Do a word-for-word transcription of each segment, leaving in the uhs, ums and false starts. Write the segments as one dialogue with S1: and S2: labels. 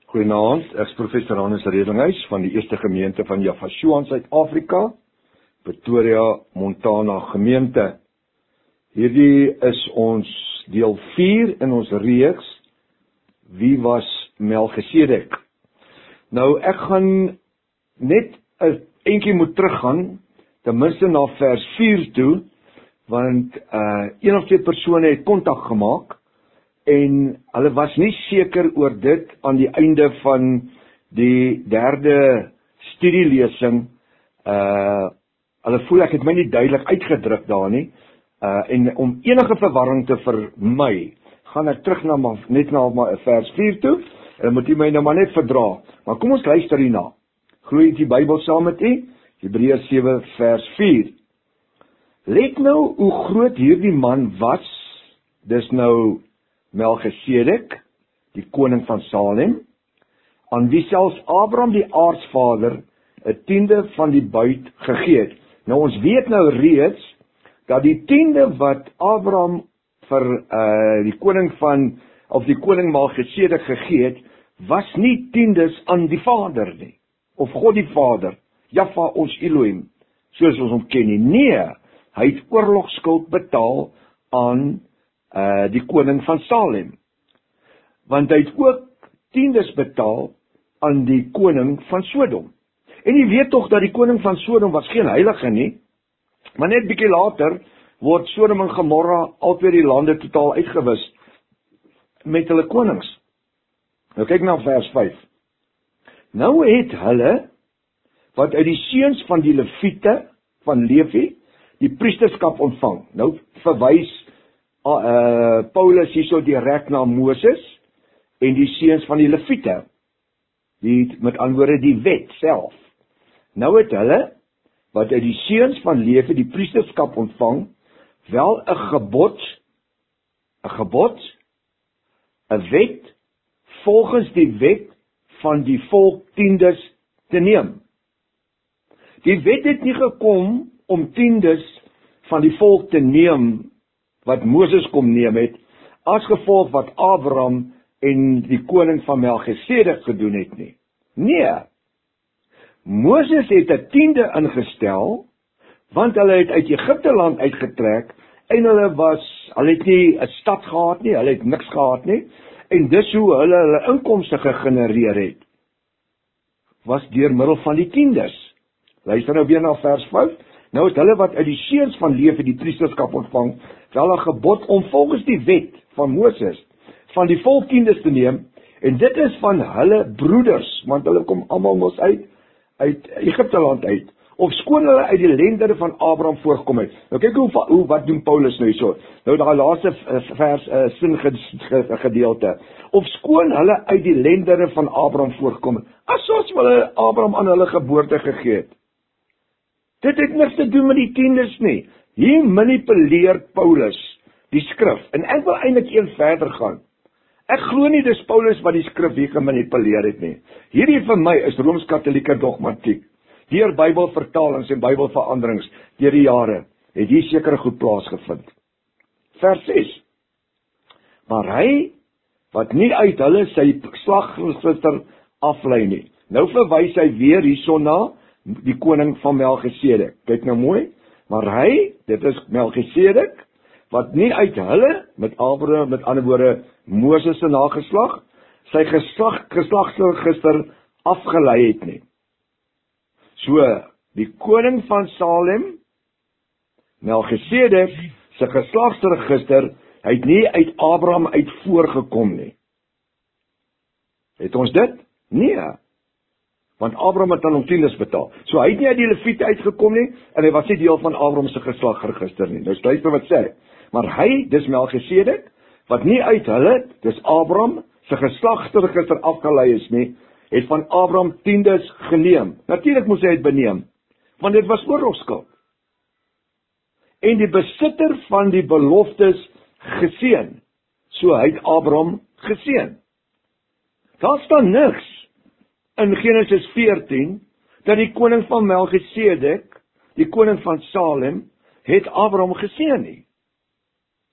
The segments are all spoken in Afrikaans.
S1: Goeienaand, ek is professor Hannes Redinghuis van die Eerste Gemeente van Yafashua in Suid-Afrika, Pretoria, Montana gemeente. Hierdie is ons deel vier in ons reeks, Wie was Melchisedek? Nou, ek gaan net 'n eentjie moet teruggaan, ten minste na vers vier toe, want uh, een of twee persone het kontak gemaak, en hulle was nie seker oor dit aan die einde van die derde studielesing. Uh, hulle voel ek het my nie duidelik uitgedruk daar nie. Uh, en om enige verwarring te vermy, gaan ek terug na maar, net na maar vers vier toe. En moet u my nou maar net verdra. Maar kom ons luister hierna. Glooi die Bybel saam met u. Hebreërs sewe vers vier. Let nou hoe groot hierdie man was. Dis nou Melchisedek, die koning van Salem, aan wie selfs Abraham die aartsvader 'n tiende van die buit gegee het. Nou ons weet nou reeds dat die tiende wat Abraham vir uh, die koning van of die koning Melchisedek gegee het, was nie tiendes aan die Vader nie, of God die Vader, Jahwe ons Elohim, soos ons hom ken nie. Nee, hy het oorlogskuld betaal aan Uh, die koning van Salem, want hy het ook tiendes betaal aan die koning van Sodom. En jy weet tog dat die koning van Sodom was geen heilige nie, maar net bietjie later word Sodom en Gomorra albei die lande totaal uitgewis met hulle konings. Nou kyk na vers vyf. Nou het hulle wat uit die seuns van die Lewiete van Levi die priesterskap ontvang. Nou verwys Uh, Paulus hierso direk na Moses en die seuns van die Lewiete, die met ander woorde die wet self. Nou het hulle wat uit die seuns van Levi die priesterskap ontvang, wel 'n gebod, 'n gebod, 'n wet volgens die wet van die volk tiendes te neem. Die wet het nie gekom om tiendes van die volk te neem wat Moses kom neem het, as gevolg wat Abraham en die koning van Melchisedek gedoen het nie. Nee, Moses het 'n tiende ingestel, want hulle het uit Egipte land uitgetrek, en hulle was, hulle het nie 'n stad gehad nie, hulle het niks gehad nie, en dis hoe hulle hulle inkomste gegenereer het, was deur middel van die tiendes. Luister nou weer na vers vyf. Nou het hulle wat uit die seuns van Levi die priesterskap ontvang, wel 'n gebod om volgens die wet van Moses van die volk tiendes te neem, en dit is van hulle broeders, want hulle kom almal mos uit uit Egipte land uit, of skoon hulle uit die lendere van Abraham voorgekom het. Nou kyk hoe, hoe wat doen Paulus nou hierso. Nou daai laaste vers uh, sin gedeelte. Of skoon hulle uit die lendere van Abraham voorgekom het, asof hulle Abraham aan hulle geboorte gegee het. Dit het niks te doen met die tiendes nie. Hier manipuleer Paulus die skrif, en ek wil eintlik een verder gaan. Ek glo nie dis Paulus wat die skrif hier gemanipuleer het nie. Hierdie vir my is Rooms-Katolieke dogmatiek. Deur Bybelvertalings en Bybelveranderings deur die jare het hier sekere goed plaasgevind. Vers ses. Maar hy wat nie uit hulle sy geslagregister aflei nie. Nou verwys hy weer hierson na die koning van Melchisedek. Kyk nou mooi. Maar hy, dit is Melchisedek, wat nie uit hulle, met Abraham, met ander woorde, Moses se nageslag, sy geslag, geslagsregister afgelei het nie. So, die koning van Salem, Melchisedek, sy geslagsregister, hy het nie uit Abraham uit voorgekom nie. Het ons dit? Nee. Want Abraham het aan hom tiendes betaal. So hy het nie uit die Lewiete uitgekom nie, en hy was nie deel van Abraham se geslagregister nie. Nou luister wat sê. Maar hy, dis Melchisedek, wat nie uit hulle, dis Abraham se geslagregister afgelei is nie, het van Abraham tiendes geneem. Natuurlik moes hy het beneem, want dit was oorlogskuld. En die besitter van die beloftes geseën. So hy het Abraham geseën. Daar staan niks in Genesis veertien, dat die koning van Melchisedek, die koning van Salem, het Abraham geseën nie.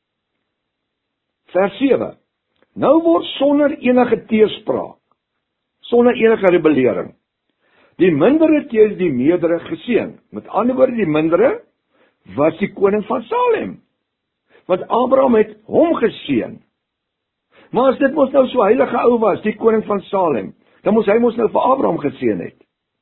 S1: Vers sewe. Nou word sonder enige teespraak sonder enige rebellering. Die mindere teens die meerdere geseën. Met ander woorde, die mindere was die koning van Salem. Want Abraham het hom geseën. Maar as dit mos nou so heilige ou was, die koning van Salem, dan moes hy mos nou vir Abraham geseën het.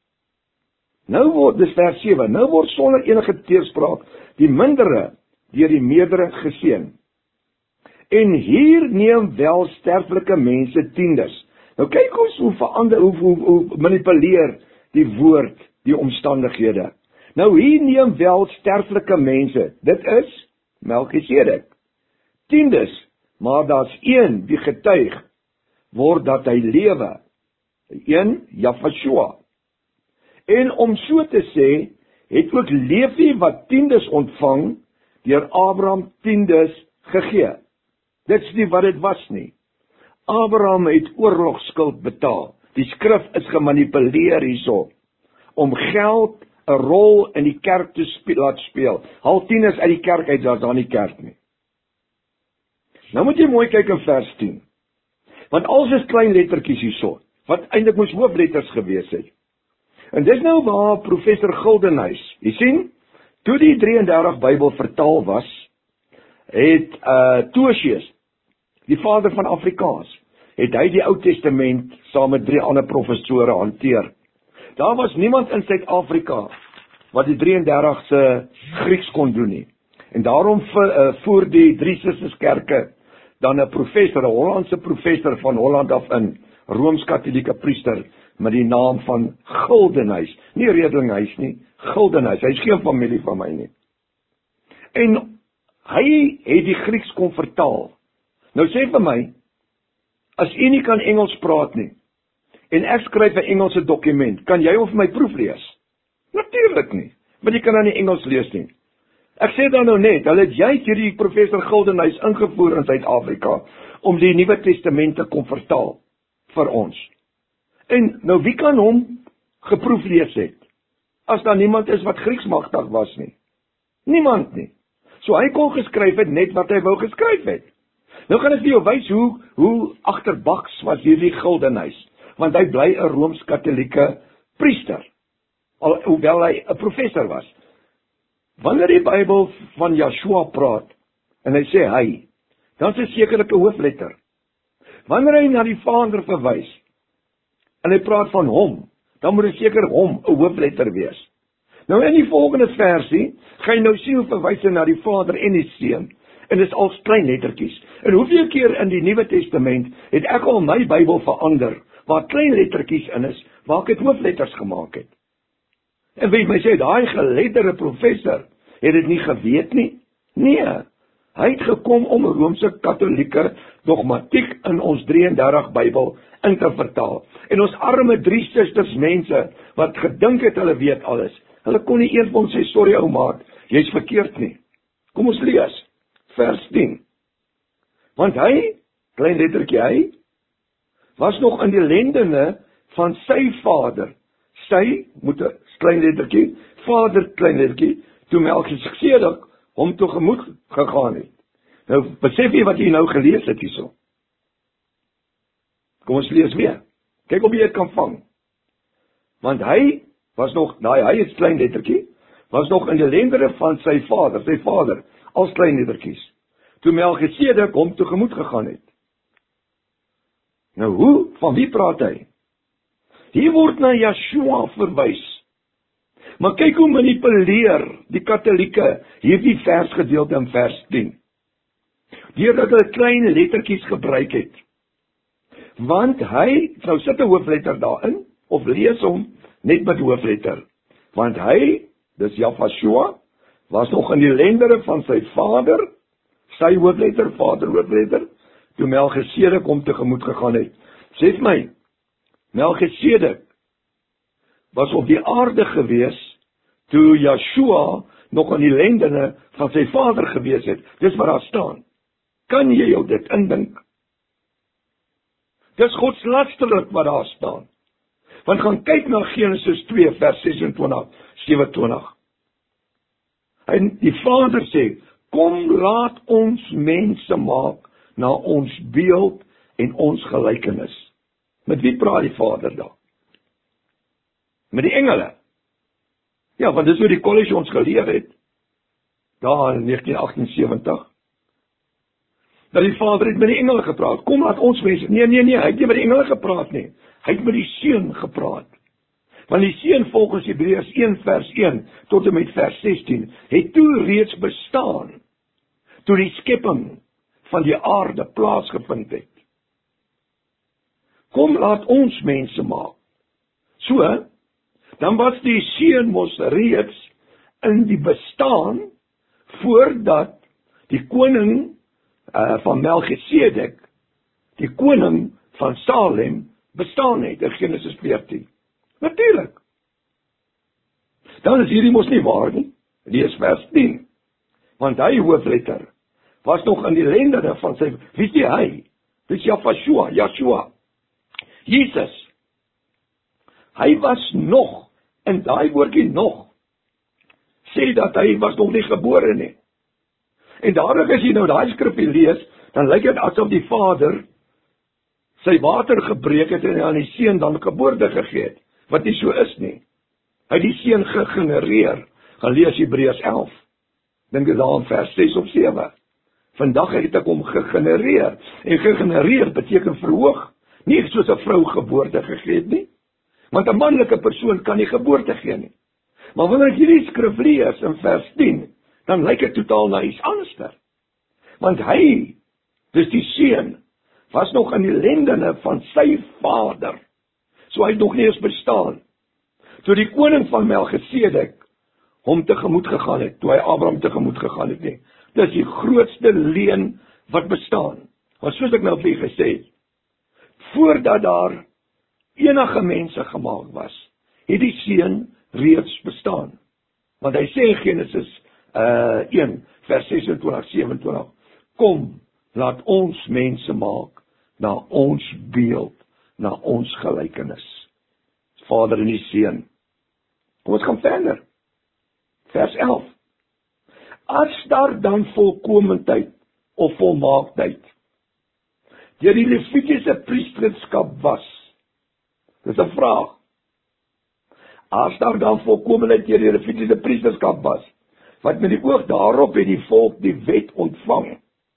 S1: Nou word, dis vers sewe, nou word sonder enige teenspraak die mindere deur die meerdere geseën. En hier neem wel sterflike mense tiendes. Nou kyk ons hoe verander, hoe, hoe, hoe manipuleer die woord, die omstandighede. Nou hier neem wel sterflike mense, dit is Melchisedek, tiendes, maar daar's een die getuig word dat hy lewe, een Jafashua. En om so te sê, het ook Levi wat tiendes ontvang, deur Abraham tiendes gegee. Dit is nie wat dit was nie. Abraham het oorlogskuld betaal. Die skrif is gemanipuleer hierso, om geld 'n rol in die kerk te speel, laat speel. Haal tieners uit die kerk uit, daar's daar nie kerk nie. Nou moet jy mooi kyk in vers tien. Want alles is klein lettertjies hierso, wat eintlik moes hoofletters gewees het. En dis nou waar professor Gildenhuys, jy sien, toe die drie en dertig Bybel vertaal was, het uh, Toosius, die vader van Afrikaans, het hy die Ou Testament saam met drie ander professore hanteer. Daar was niemand in Suid-Afrika wat die drie en dertigste Grieks kon doen nie. En daarom uh, voer die drie Susters-kerke dan 'n professor, 'n Hollandse professor van Holland af in, Rooms-Katolieke priester, met die naam van Gildenhuys. Nie Redlinghuys nie, Gildenhuys. Hy is geen familie van my nie. En hy het die Grieks kon vertaal. Nou sê vir my, as u nie kan Engels praat nie, en ek skryf 'n Engelse dokument, kan jy of my proeflees? Natuurlik nie, want jy kan dan nie Engels lees nie. Ek sê dan nou net, hulle het juist hierdie professor Gildenhuys ingevoer in Suid-Afrika, om die Nuwe Testament te kon vertaal, vir ons. En nou wie kan hom geproeflees het, as daar niemand is wat Grieks magtig was nie? Niemand nie. So hy kon geskryf het net wat hy wou geskryf het. Nou gaan ek vir jou wys hoe, hoe agterbaks was hierdie Gildenhuys, want hy bly 'n Rooms-Katolieke priester, al, hoewel hy 'n professor was. Wanneer die Bybel van Joshua praat, en hy sê hy, dan is dit sekerlik 'n hoofletter. Wanneer hy na die Vader verwys, en hy praat van hom, dan moet dit seker hom 'n hoofletter wees. Nou in die volgende versie, gaan jy nou sien hoe verwys hy na die Vader en die Seun, en dit is al klein lettertjies. En hoeveel keer in die Nuwe Testament het ek al my Bybel verander, waar klein lettertjies in is, waar ek het hoofletters gemaak het. En wie my sê, daai geletterde professor, het dit nie geweet nie? Nee, hy het gekom om Roomse Katolieke dogmatiek in ons drie en dertig Bybel in te vertaal. En ons arme drie susters mense, wat gedink het hulle weet alles, hulle kon nie eers vir ons sê, sorry ou maat, jy's verkeerd nie. Kom ons lees, vers tien. Want hy, klein lettertjie hy, was nog in die lendene van sy vader. Sy, moet 'n klein lettertjie, vader klein lettertjie, toe Melchisedek hom tegemoet gegaan het. Nou, besef jy wat jy nou gelees het hierso? Kom ons lees weer. Kyk of jy dit kan vang. Want hy was nog, daai hy is klein lettertjie, was nog in die lendene van sy vader, sy vader, als klein lettertjies, toe Melchisedek hom tegemoet gegaan het. Nou hoe, van wie praat hy? Hier word na Joshua verwys. Maar kyk hoe manipuleer die Katolieke hierdie versgedeelte in vers tien. Deurdat hulle klein lettertjies gebruik het. Want hy, nou sit 'n hoofletter daarin, of lees hom net met hoofletter. Want hy, dis Jafashua, was nog in die lendene van sy vader, sy hoofletter, vader hoofletter, toe Melchisedek hom tegemoet gegaan het. Sê vir my, Melchisedek was op die aarde gewees, toe Joshua nog in die lendene van sy vader gewees het. Dis wat daar staan. Kan jy jou dit indink? Dis godslasterlik wat daar staan. Want gaan kyk na Genesis twee vers sesentwintig, sewenentwintig. En die Vader sê, kom laat ons mense maak na ons beeld en ons gelykenis. Met wie praat die Vader daar? Met die engele. Ja, want dis hoe die college ons geleer het, daar in negentien agtensewentig, dat die Vader het met die engele gepraat. Kom, laat ons mense, nee, nee, nee, hy het nie met die engele gepraat nie, hy het met die Seun gepraat. Want die Seun volgens Hebreërs een vers een tot en met vers sestien, het toe reeds bestaan, toe die skepping van die aarde plaasgevind het. Kom, laat ons mense maak. So, dan was die Seun mos reeds in die bestaan, voordat die koning uh, van Melchisedek, die koning van Salem, bestaan het, in Genesis veertien. Natuurlijk. Dan is hierdie mos nie waar nie, lees vers tien, want hy hoofletter, was nog in die lendene van sy, wie is die hy? Dit is Yahshua, Yahshua, Jesus. Hy was nog, en daai woordjie nog, sê dat hy was nog nie gebore nie. En daarom as jy nou daai skrifgie lees, dan lyk dit asof die Vader sy water gebreek het en aan die Seun dan geboorte gegee het, wat nie so is nie. Hy het die Seun gegenereer, gaan lees Hebreërs elf, dink dit daar in vers ses of sewe. Vandag het ek hom gegenereer, en gegenereer beteken verhoog, nie soos 'n vrou geboorte gegee het nie, want 'n manlike persoon kan nie geboorte gee nie. Maar wanneer ek hierdie skrif lees in vers tien, dan lyk dit totaal na iets anders. Want hy, dis die Seun, was nog in die lendene van sy vader, so hy het nog nie eens bestaan. Toe die koning van Melchisedek hom tegemoet gegaan het, toe hy Abraham tegemoet gegaan het nie. Dis die grootste leuen wat bestaan. Want soos ek nou vir julle gesê het, voordat daar enige mense gemaak was, het die Seun reeds bestaan. Want hy sê in Genesis uh, een, vers ses en twintig, sewe en twintig, kom, laat ons mense maak, na ons beeld, na ons gelykenis. Vader en die Seun. Kom ons gaan verder. Vers elf. As daar dan volkomendheid of volmaaktheid deur die Levitiese priesterskap was, dis 'n vraag. As daar dan volkomendheid deur die Levitiese priesterskap was, wat met die oog daarop het die volk die wet ontvang.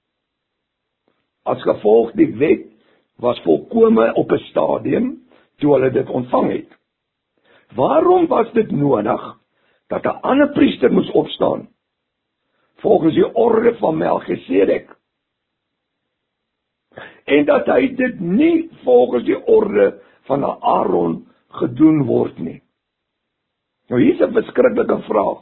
S1: As gevolg die wet was volkome op 'n stadium toe hulle dit ontvang het. Waarom was dit nodig dat 'n ander priester moes opstaan volgens die orde van Melchisedek? En dat hy dit nie volgens die orde van Aaron gedoen word nie. Nou hier is 'n beskrikkelike vraag.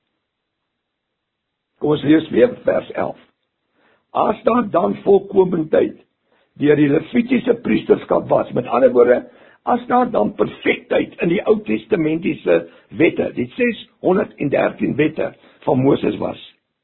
S1: Kom ons lees weer vers elf. As daar dan volkomendheid deur die Levitiese priesterskap was, met ander woorde, as daar dan perfektheid in die Ou Testamentiese wette, die ses honderd en dertien wette van Moses was.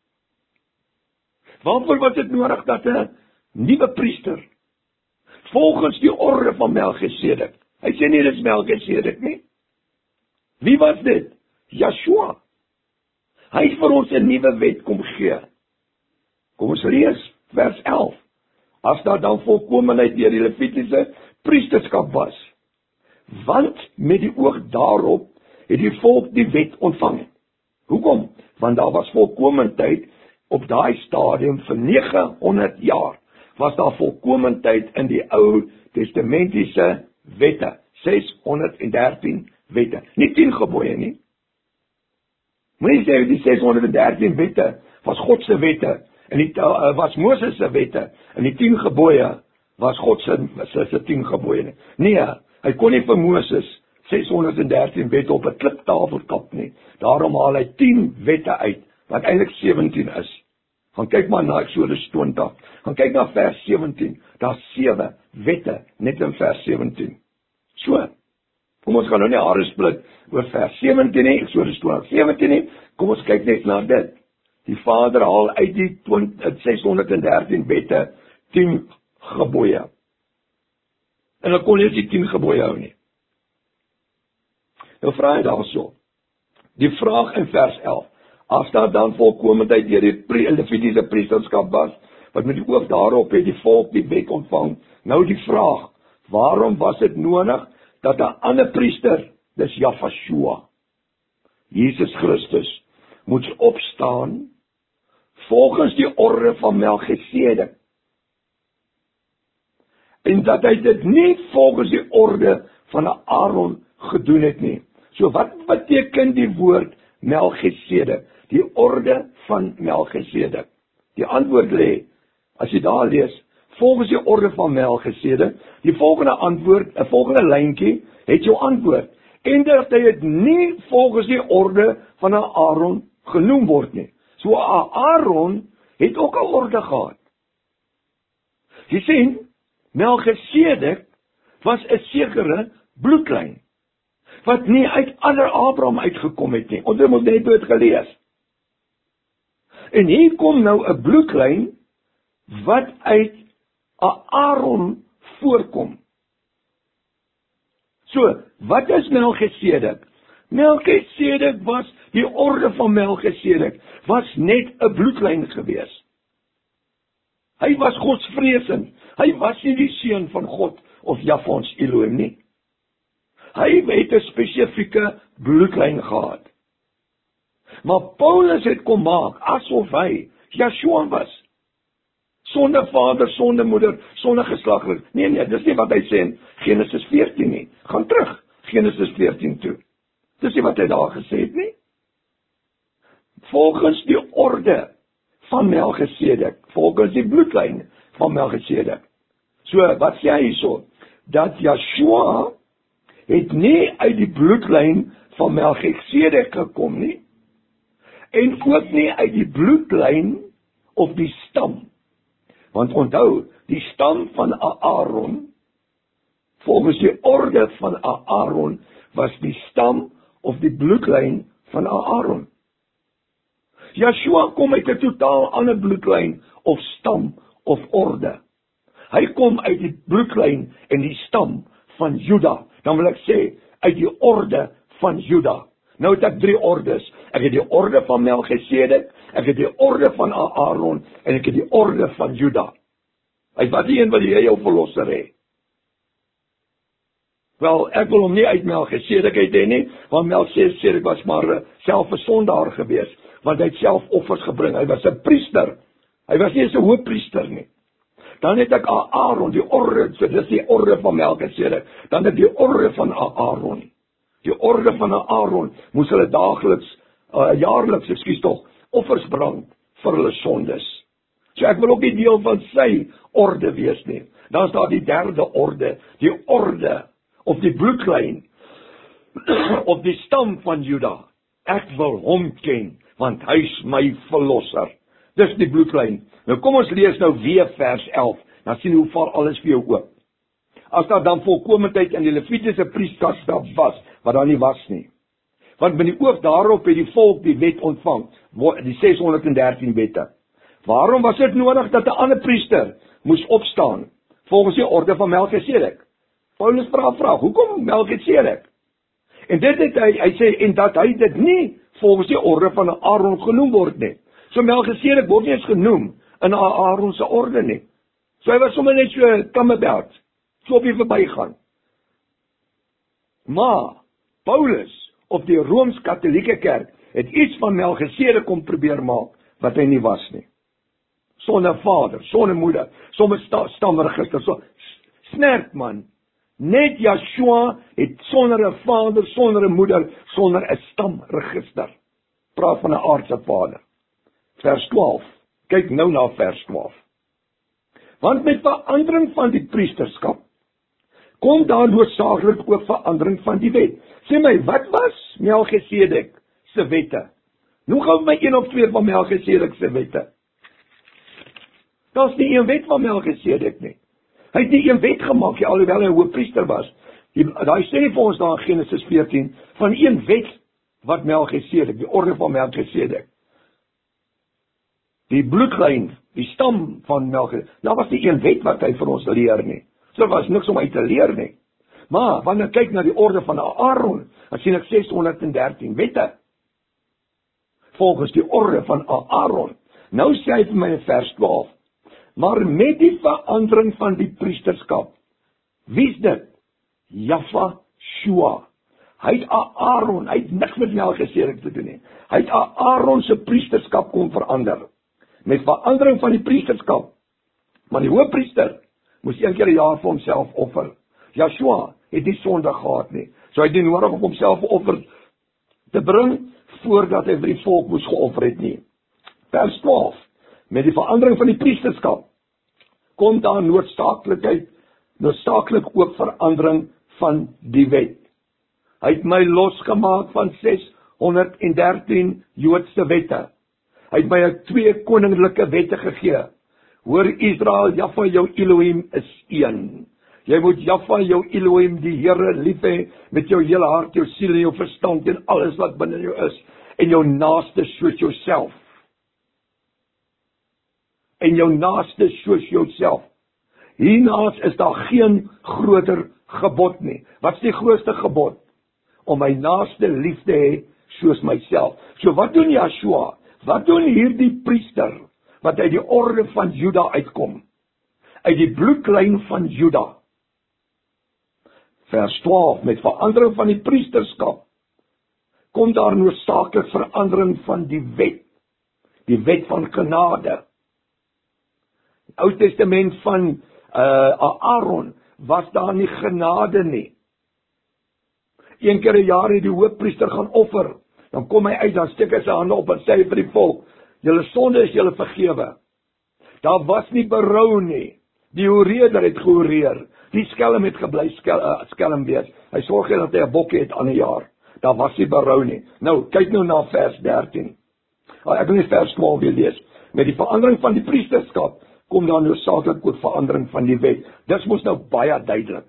S1: Waarvoor was dit nodig dat 'n nuwe priester, volgens die orde van Melchisedek, hy sê nie dit is Melchisedek nie. Wie was dit? Yahshua. Hy het vir ons 'n nuwe wet kom gee. Kom ons lees vers elf. As daar dan volkomenheid deur die Levitiese priesterskap was, want met die oog daarop het die volk die wet ontvang. Hoekom? Want daar was volkomendheid op daai stadium vir nege honderd jaar, was daar volkomendheid in die Ou Testamentiese wette, ses honderd en dertien wette, nie tien gebooie nie. Moenie sê die ses honderd en dertien wette was God se wette, en die uh, was Moses se wette, en die tien gebooie was God se se tien gebooie nie. Nee, hy kon nie vir Moses ses honderd en dertien wette op 'n kliptafel kap nie. Daarom haal hy tien wette uit, wat eintlik sewentien is. Gaan kyk maar na Eksodus twintig. Gaan kyk na vers sewentien. Daar's sewe wette net in vers sewentien. So. Kom ons gaan nou nie hare split oor vers sewentien nie, Eksodus twintig sewentien nie. Kom ons kyk net na dit. Die Vader haal uit die ses honderd en dertien wette tien gebooie. En hulle kon nie die tien gebooie hou nie. Nou vra hy daarso. Die vraag in vers elf. As daar dan volkomendheid deur die Levitiese priesterskap was, wat met die oog daarop het die volk die wet ontvang. Nou die vraag, Waarom was dit nodig dat 'n ander priester, dis Jahshua, Jesus Christus, moet opstaan volgens die orde van Melchisedek? En dat hy dit nie volgens die orde van 'n Aaron gedoen het nie. So wat beteken die woord Melchisedek? Die orde van Melchisedek. Die antwoord lê, as jy daar lees, volgens die orde van Melchisedek, die volgende antwoord, 'n volgende lyntjie, het jou antwoord. En dat hy het nie volgens die orde van 'n Aaron genoem word nie. So 'n Aaron het ook 'n orde gehad. Jy sien, Melchisedek was 'n sekere bloedlyn, wat nie uit ander Abraham uitgekom het nie. Ons het net dit gelees. En hier kom nou 'n bloedlyn, wat uit 'n Aaron voorkom. So, wat is Melchisedek? Melchisedek was, die orde van Melchisedek, was net 'n bloedlyn gewees. Hy was godsvreesend. Hy was nie die seun van God of Jahwe Elohim nie. Hy het 'n spesifieke bloedlyn gehad. Maar Paulus het kom maak asof hy Yeshua was. Sonder vader, sonder moeder, sonder geslaglik. Nee, nee, dis nie wat hy sê in Genesis veertien nie. Gaan terug, Genesis veertien toe. Dis nie wat hy daar gesê het nie. Volgens die orde van Melchisedek, volgens die bloedlyn van Melchisedek. So, wat sê hy hierso? Dat Yeshua het nie uit die bloedlyn van Melchisedek gekom nie, en ook nie uit die bloedlyn of die stam. Want onthou, die stam van Aaron, volgens die orde van Aaron, was die stam of die bloedlyn van Aaron. Yeshua kom uit 'n totaal ander bloedlyn of stam of orde. Hy kom uit die bloedlyn en die stam van Juda. Dan wil ek sê, uit die orde van Juda. Nou het ek drie ordes. Ek het die orde van Melchisedek, ek het die orde van Aaron, en ek het die orde van Juda. Uit wat die een wil jy jou verlosser hê? Wel, ek wil hom nie uit Melchisedek uit hê nie, want Melchisedek was maar self 'n sondaar gewees, want hy het self offers gebring. Hy was 'n priester. Hy was nie 'n hoofpriester nie. Dan het ek Aaron, die orde, so dis die orde van Melchisedek. Dan het ek die orde van Aaron. Die orde van Aaron moes hulle daagliks, uh, jaarliks, ekskuus tog, offers bring vir hulle sondes. So ek wil ook nie deel van sy orde wees nie. Dan is daar die derde orde, die orde of die bloedlyn of die stam van Juda. Ek wil hom ken, want hy is my verlosser. Dis die bloedlyn. Nou kom ons lees nou weer vers elf, dan sien hoe val alles vir jou oop. As daar dan volkomendheid in die Levitiese priesterskap was, wat daar nie was nie. Want met die oog daarop het die volk die wet ontvang, die seshonderddertien wette. Waarom was dit nodig dat 'n ander priester moes opstaan, volgens die orde van Melchisedek? Paulus vra 'n vraag, hoekom Melchisedek? En dit het hy, hy sê, en dat hy dit nie volgens die orde van Aaron genoem word nie. So Melchisedek word nie eens genoem in Aaron se orde nie. So hy was sommer net so kamebelt, so op die verbygaan. Maar Paulus of die Rooms-Katolieke Kerk het iets van Melchisedek kom probeer maak wat hy nie was nie. Sonder vader, sonder moeder, sonder sta, stamregister, so snerp man. Net Yeshua het sonder 'n vader, sonder 'n moeder, sonder 'n stamregister. Praat van 'n aardse vader. Vers twaalf. Kyk nou na vers twaalf. Want met verandering van die priesterskap kom daar noodsaaklik ook verandering van die wet. Sê my, wat was Melchisedek se wette? Nou gou my een of twee van Melchisedek se wette. Daar's nie een wet van Melchisedek nie. Hy het nie een wet gemaak, alhoewel hy 'n hoofpriester was. Daai sê nie vir ons daar in Genesis veertien van een wet wat Melchisedek, die orde van Melchisedek. Die bloedlyn, die stam van Melchisedek. Daar was nie een wet wat hy vir ons leer nie. So was niks om uit te leer nie. Maar wanneer ek kyk na die orde van Aaron, dan sien ek seshonderddertien wette. Volgens die orde van Aaron. Nou sê hy vir my in vers twaalf. Maar met die verandering van die priesterskap, Wie is dit? Jafashua. Hy het Aaron, hy het niks met Melchisedek te doen nie. Hy het Aaron se priesterskap kom verander. Met verandering van die priesterskap. Maar die hoofpriester moes een keer 'n jaar vir homself offer. Joshua het nie sonde gehad nie. So hy het nie nodig om homself offer te bring voordat hy vir die volk moes geoffer het nie. Vers twaalf. Met die verandering van die priesterskap kom daar noodsaaklikheid, noodsaaklik ook verandering van die wet. Hy het my losgemaak van seshonderddertien Joodse wette. Hy het my twee koninklike wette gegee. Hoor Israel, Jahwe jou Elohim is een. Jy moet Jahwe jou Elohim, die Here, lief hê met jou hele hart, jou siel en jou verstand en alles wat binne jou is, en jou naaste soos jouself. En jou naaste soos jouself. Hiernaas is daar geen groter gebod nie. Wat is die grootste gebod? Om my naaste lief te hê soos myself. So wat doen Joshua? Wat doen hierdie priester wat uit die orde van Juda uitkom? Uit die bloedlyn van Juda. Vers twaalf, met verandering van die priesterskap kom daar noodsaaklik verandering van die wet. Die wet van genade. Die Ou Testament van uh, Aaron was daar nie genade nie. Een keer 'n jaar het die hoofpriester gaan offer. Dan kom hy uit, dan steek hy sy hande op en sê vir die volk, julle sonde is julle vergewe. Daar was nie berou nie. Die horeerder het gehoreer. Die skelm het gebly skel, uh, skelm wees. Hy sorg dat hy 'n bokkie het aan 'n jaar. Daar was nie berou nie. Nou, kyk nou na vers dertien. Oh, ek wil nie vers twaalf weer lees. Met die verandering van die priesterskap kom daar noodsaaklik ook verandering van die wet. Dis mos nou baie duidelik.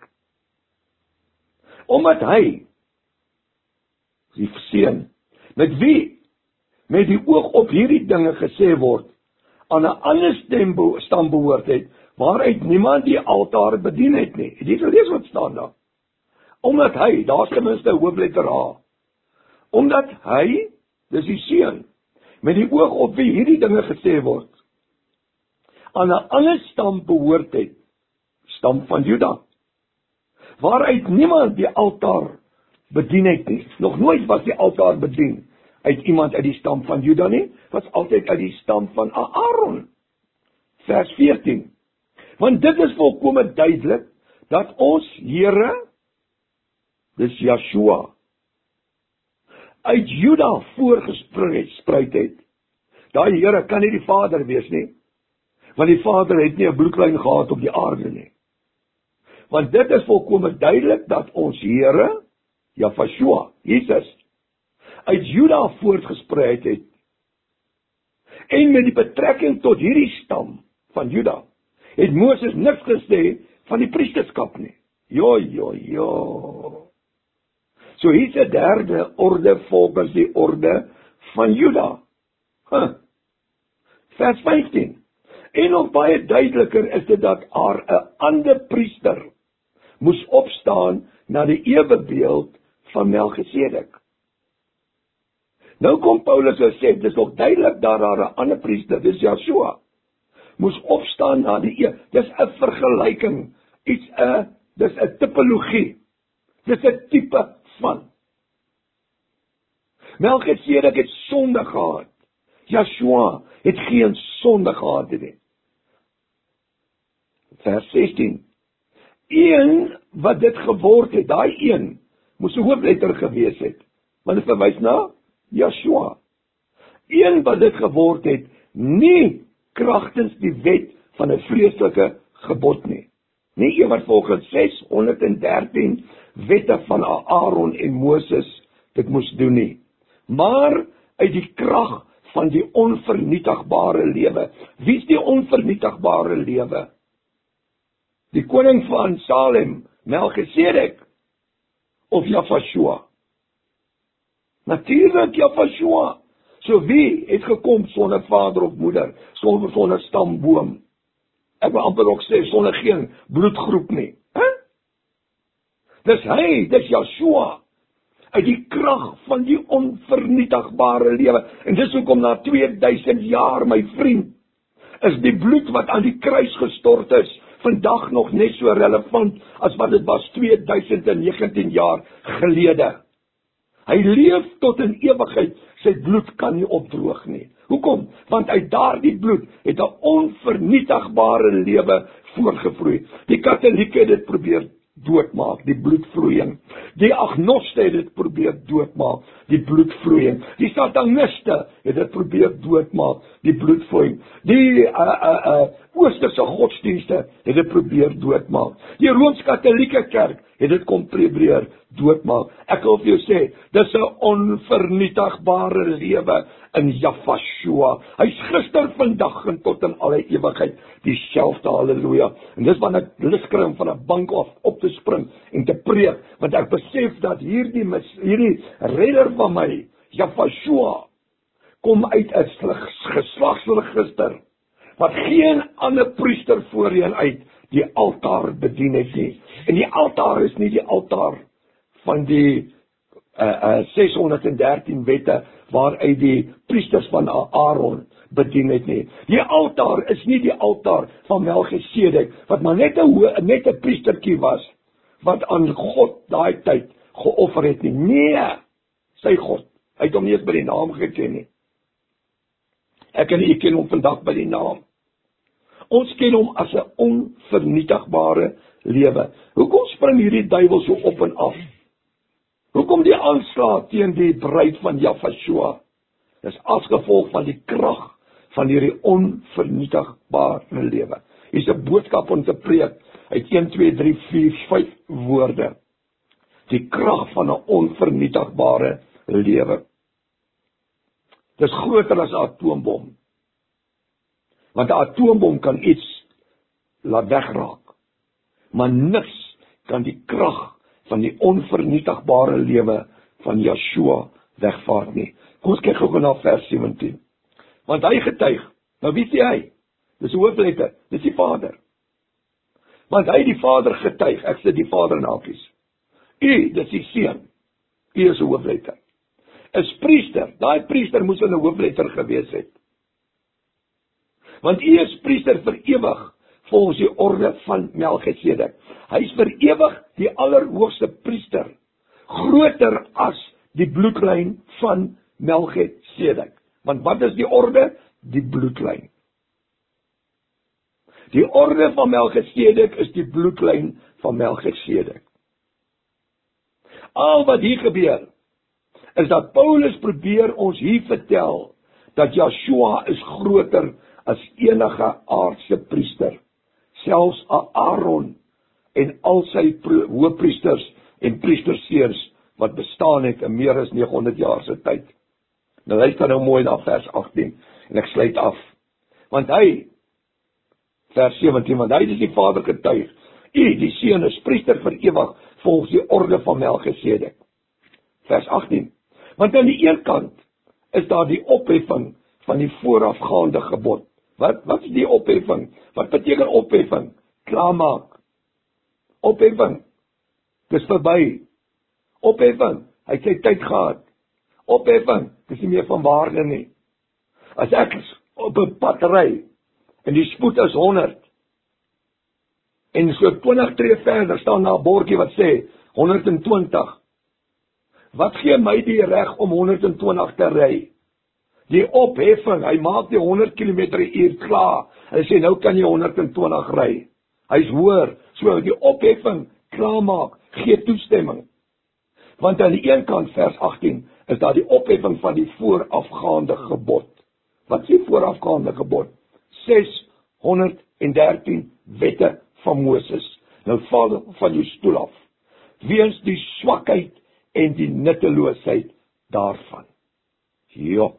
S1: Omdat hy die seun, met wie, met die oog op hierdie dinge gesê word, aan 'n ander stem stam behoort het, waaruit niemand die altaar bedien het nie. Het jy gelees wat staan daar? Omdat hy, daar is ten minste hoofletter H, omdat hy, dis die seun, met die oog op wie hierdie dinge gesê word, aan 'n ander stam behoort het, stam van Juda, waaruit niemand die altaar bedien het nie. Nog nooit was die altaar bedien uit iemand uit die stam van Juda nie, was altyd uit die stam van Aaron. Vers veertien. Want dit is volkome duidelik, dat ons Here, dis Joshua, uit Juda voorgespring het, spruit het. Daai Here kan nie die Vader wees nie, want die Vader het nie 'n bloedlyn gehad op die aarde nie. Want dit is volkome duidelik, dat ons Here, Joshua, Jesus, uit Juda voortgespruit het. En met die betrekking tot hierdie stam van Juda, het Moses niks gesê van die priesterskap nie. Jo, jo, jo. So hier's 'n derde orde volgens die orde van Juda. Huh. Vers vyftien. En nog baie duideliker is dit dat daar 'n ander priester moes opstaan na die ewebeeld van Melchisedek. Nou kom Paulus en sê, dit is nog duidelik dat daar 'n ander priester, dis Joshua, moes opstaan na die ewe. Dis 'n vergelyking, iets 'n, dis 'n tipologie. Dis 'n tipe van. Melchisedek het sonde gehad. Joshua het geen sonde gehad nie. Vers sestien. Een wat dit geword het, daai een moes 'n hoofletter gewees het, want dit verwys na Joshua. Een wat dit geword het, nie kragtens die wet van 'n vreeslike gebod nie. Nie een wat volgens seshonderddertien wette van Aaron en Moses dit moes doen nie, maar uit die krag van die onvernietigbare lewe. Wie is die onvernietigbare lewe? Die koning van Salem, Melchisedek, of Joshua? Natuurlik Joshua. So wie het gekom sonder vader of moeder, sonder sonder stamboom? Ek wil amper ook sê sonder geen bloedgroep nie. Hè? Dis hy, dis Joshua, uit die krag van die onvernietigbare lewe. En dis hoekom na tweeduisend jaar, my vriend, is die bloed wat aan die kruis gestort is, vandag nog net so relevant as wat dit was twee duisend negentien jaar gelede. Hy leef tot in ewigheid, sy bloed kan nie opdroog nie. Hoekom? Want uit daardie bloed het 'n onvernietigbare lewe voorgevloei. Die Katolieke het dit probeer doodmaak, die bloedvloeiing. Die agnoste het dit probeer doodmaak, die bloedvloeiing. Die sataniste het dit probeer doodmaak, die bloedvloeiing. Die uh, uh, uh, oosterse godsdienste het dit probeer doodmaak. Die Rooms-Katolieke kerk het dit kom probeer doodmaak. Ek wil vir jou sê, dis 'n onvernietigbare lewe in Yahshua. Hy's gister, vandag en tot in alle ewigheid dieselfde, halleluja. En dis wanneer ek lus kry om van 'n bank af op te spring en te preek, want ek besef dat hierdie hierdie redder van my, Yahshua, kom uit 'n geslagsregister wat geen ander priester voorheen uit die altaar bedien het nie. En die altaar is nie die altaar van die uh, uh, ses honderd dertien wette waaruit die priesters van Aaron bedien het nie. Die altaar is nie die altaar van Melchisedek, wat maar net 'n net 'n priestertjie was, wat aan God daai tyd geoffer het nie. Nee, sy God. Hy het hom nie eens by die naam geken nie. Ek en u ken hom vandag by die naam. Ons ken hom as 'n onvernietigbare lewe. Hoekom spring hierdie duiwel so op en af? Hoekom die aanslag teen die bruid van Yahshua? Dis as gevolg van die krag van hierdie onvernietigbare lewe. Hier's 'n boodskap om te preek uit een, twee, drie, vier, vyf woorde. Die krag van 'n onvernietigbare lewe. Dis groter as 'n atoombom. Want 'n atoombom kan iets laat wegraak. Maar niks kan die krag van die onvernietigbare lewe van Yahshua wegvaar nie. Kom ons kyk gou na vers sewentien. Want hy getuig, nou wie sê hy? Dis 'n hoofletter, dis die Vader. Want hy die Vader getuig, ek sit die Vader in hakies. U, dis die Seun. U is 'n hoofletter. Is priester, daai priester moes 'n hoofletter gewees het. Want u is priester vir ewig, volgens die orde van Melchisedek. Hy is vir ewig die allerhoogste priester, groter as die bloedlyn van Melchisedek. Want wat is die orde? Die bloedlyn. Die orde van Melchisedek is die bloedlyn van Melchisedek. Al wat hier gebeur, is dat Paulus probeer ons hier vertel, dat Yahshua is groter as enige aardse priester, selfs Aaron en al sy hoëpriesters en priesterseers wat bestaan het in meer as neghonderd jaar se tyd. Nou luister nou mooi na vers agttien en ek sluit af. Want hy, vers sewentien, want hy is die Vader getuig, u, die Seun, is priester vir ewig volgens die orde van Melchisedek. Vers agttien. Want aan die een kant is daar die opheffing van die voorafgaande gebod. Wat, wat is die opheffing? Wat beteken opheffing? Klaarmaak. Opheffing. Dis verby. Opheffing. Hy het sy tyd gehad. Opheffing. Dis nie meer van waarde nie. As ek op 'n pad ry en die spoed is honderd en so twintig tree verder staan daar 'n bordjie wat sê honderd en twintig. Wat gee my die reg om honderd en twintig te ry? Die opheffing, hy maak die honderd kilometer per uur klaar. Hy sê nou kan jy honderd en twintig ry. Hy's hoor, so die opheffing klaarmaak, gee toestemming. Want aan die een kant, vers agttien, is daar die opheffing van die voorafgaande gebod. Wat is die voorafgaande gebod? seshonderd dertien wette van Moses. Nou val van jou stoel af, weens die swakheid en die nutteloosheid daarvan. Ja.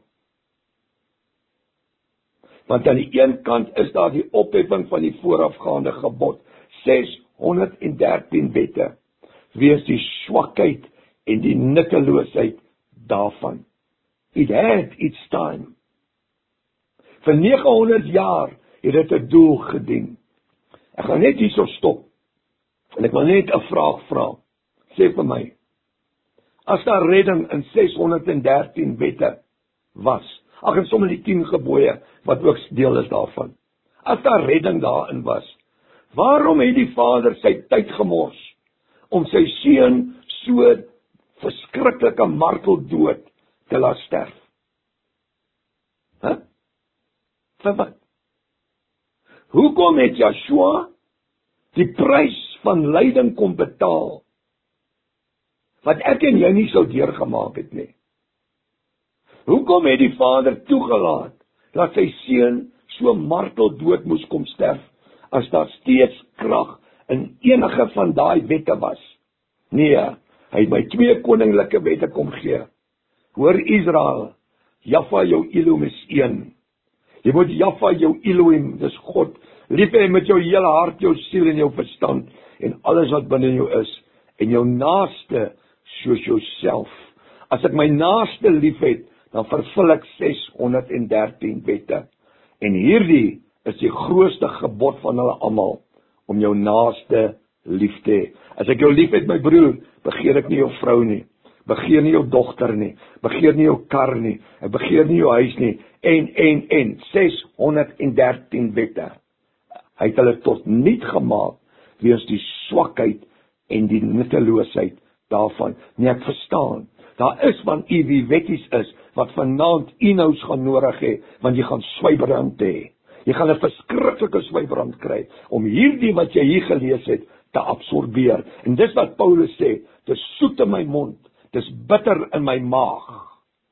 S1: Want aan die een kant is daar die opheffing van die voorafgaande gebod, seshonderd dertien wette, weens die swakheid en die nutteloosheid daarvan. It had its time. Vir neghonderd jaar het dit 'n doel gedien. Ek gaan net hierso stop, en ek wil net 'n vraag vra. Sê vir my, as daar redding in seshonderd dertien wette was, ag en sommer die tien gebooie, wat ook deel is daarvan, as daar redding daarin was, Waarom het die Vader sy tyd gemors om sy seun so verskriklike marteldood te laat sterf? Huh? Vir wat? Hoekom het Yeshua die prys van lyding kom betaal, wat ek en jy nie sou deurgemaak het nie? Hoekom het die Vader toegelaat dat sy seun so marteldood moes kom sterf, as daar steeds krag in enige van daai wette was? Nee, hy het my twee koninklike wette kom gee. Hoor Israel, Jahwe jou Elohim is een. Jy moet Jahwe jou Elohim, dis God, lief hê met jou hele hart, jou siel en jou verstand, en alles wat binne jou is, en jou naaste soos jouself. As ek my naaste lief het, dan vervul ek ses honderd en dertien wette. En hierdie is die grootste gebod van hulle almal, om jou naaste lief te hê. As ek jou lief het, my broer, begeer ek nie jou vrou nie, begeer nie jou dogter nie, begeer nie jou kar nie, ek begeer nie jou huis nie, en, en, en, ses honderd en dertien wette. Hy het hulle tot niet gemaak, weens die swakheid en die nutteloosheid daarvan. Nee, ek verstaan, daar is van u wie wetties is, wat vanaand inhouds gaan nodig hê, want jy gaan swybrand hê. Jy gaan 'n verskriklike swybrand kry, om hierdie wat jy hier gelees het, te absorbeer. En dis wat Paulus sê, dis soet in my mond, dis bitter in my maag.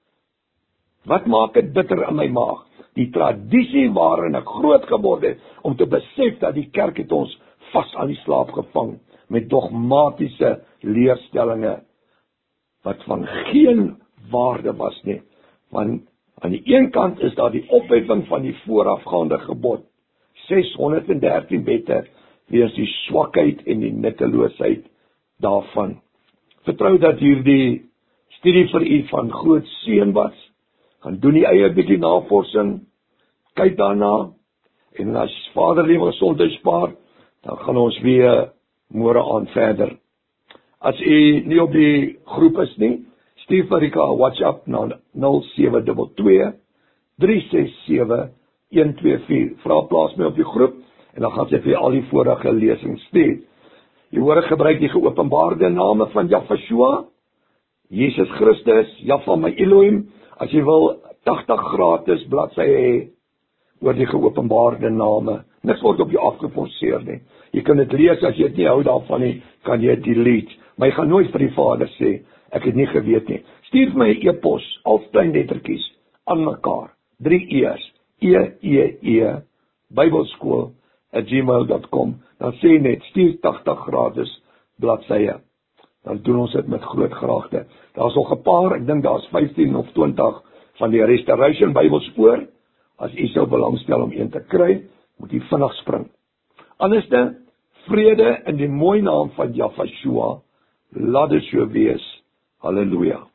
S1: Wat maak dit bitter in my maag? Die tradisie waarin ek groot geword het, om te besef dat die kerk het ons vas aan die slaap gevang, met dogmatiese leerstellinge, wat van geen waarde was nie. Want aan die een kant is daar die opheffing van die voorafgaande gebod, ses honderd en dertien wette, weens die swakheid en die nutteloosheid daarvan. Vertrou dat hierdie studie vir u van groot seën was. Gaan doen die eie bietjie navorsing, kyk daarna, en as Vader liewe gesondheid spaar, dan gaan ons weer môre aan verder. As u nie op die groep is nie, stuur vir Rika 'n WhatsApp na nul sewe twee twee, drie ses sewe, een twee vier. Vra plaas my op die groep, en dan gaan sy vir al die vorige lesings stuur. Jy hoor ek gebruik die geopenbaarde name van Yahshua, Jesus Christus, Jahwe my Elohim. As jy wil tagtig gratis bladsy hê oor die geopenbaarde name, niks word op jou afgeforceer nie. Jy kan dit lees, as jy dit nie hou daarvan nie, kan jy delete. Maar jy gaan nooit vir die Vader sê, ek het nie geweet nie. Stuur my 'n e-pos, al klein lettertjies, aan mekaar, drie e's, E E E, bybelskool at gmail dot com, dan sê net, stuur tagtig gratis bladsye. Dan doen ons dit met groot graagte. Daar's nog 'n paar, ek dink daar's vyftien of twintig van die Restoration Bybelspoor. As u sou belangstel om een te kry, moet u vinnig spring. Anderste, vrede in die mooi naam van Yahshua, laat dit so wees. Halleluja.